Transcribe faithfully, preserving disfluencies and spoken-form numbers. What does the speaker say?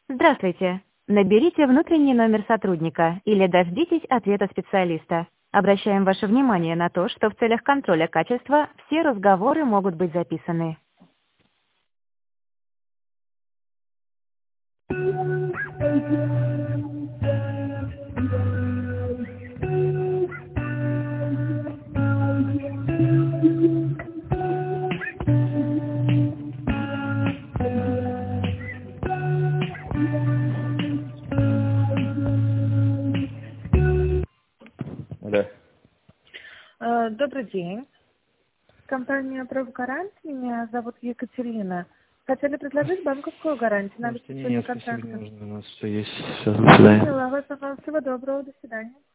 Здравствуйте. Наберите внутренний номер сотрудника или дождитесь ответа специалиста. Обращаем ваше внимание на то, что в целях контроля качества все разговоры могут быть записаны. Да. Э, Добрый день. Компания «Профгарант». Меня зовут Екатерина. Хотели предложить банковскую гарантию на Может, не, обеспечение нет, спасибо, не контракта. нужно. У нас все есть. Все, до свидания. Поняла вас, пожалуйста. Всего доброго. До свидания.